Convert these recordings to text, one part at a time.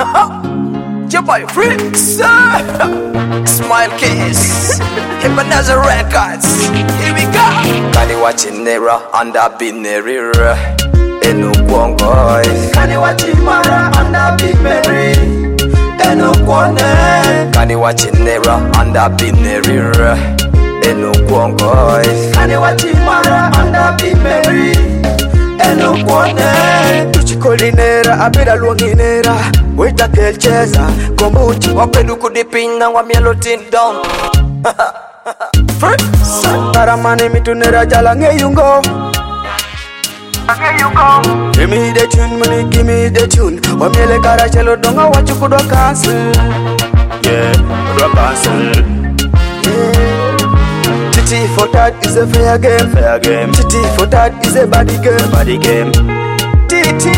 Your boy Freaks, Smile Kiss, Ebenezer Records. Here we go. Kani wachinera anda binera eno kwongo. Kani wachimara anda bimeri eno kwone. Kani wachinera anda binera eno kwongo. Kani wachimara anda bimeri eno kwone. Tuchikolinera abira luanginera wita kelcheza kombuchi wapedu kudipinda wa mielotin down. Taramani mitunera jala ngeyungo. Give me the tune, money, give me the tune. Wa miele karachelo donga wachukudo cancel. Yeah, do cancel. Titi for that is a fair game, fair game. Titi for that is a body game, body game. Titi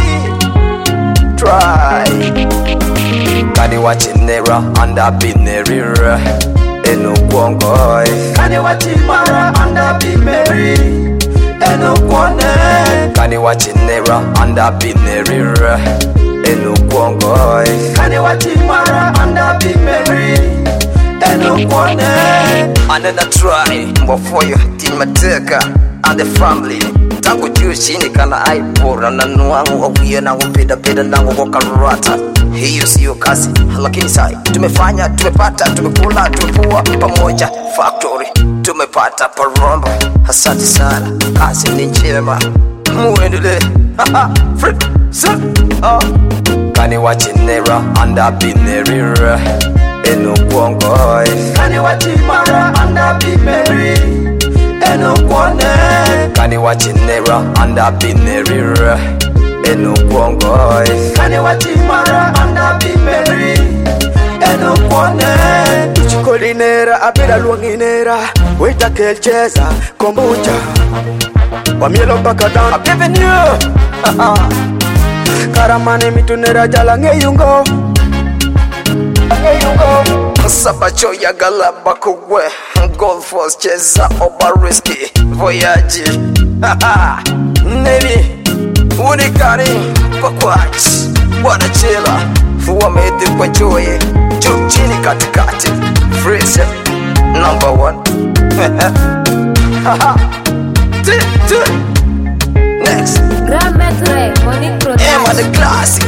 try. Kani wachinera anda binera eno kwongo. Kani wachimara anda bimeri eno kwone. Kani wachinera anda binera eno kwongo. Kani wachimara anda bimeri eno kwone. Another try before you till mateka and the family. Tangu juu chini kana aipora na nuangu wakuye nangu peda nangu kwa karata. Hiyo siyo kazi, lakini sai tumefanya, tumepata, tumekula, tumepua pamoja factory. Tumepata paromba, asante sana, kazi ni njema. Muendele, free, Kani wachinera anda binera eno kwongo. Kani wachimara anda bimeri eno kwone. Kani wachinera anda binera eno kwongo. Kani wachimara anda bimeri eno kwone. Tuchikolinera abira luanginera wita kelcheza kombucha wa mielo mpaka down. I'm giving you Karamani mitunera jala ngeyungo. Sabacho ya galaba kuwe Gold Force cheza Obariski Voyage Navy Unikari kwa kwachi Wanachila Wamedi kwa joye Juu chini katikati Freeze number 1. Next Grand Maître Monique Production. Emma the classic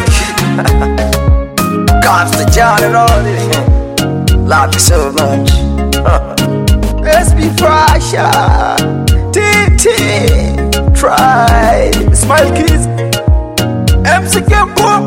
Comes to John and all this. Love you so much. Let's be fresh. TT Try Smile Kids MC Gambo.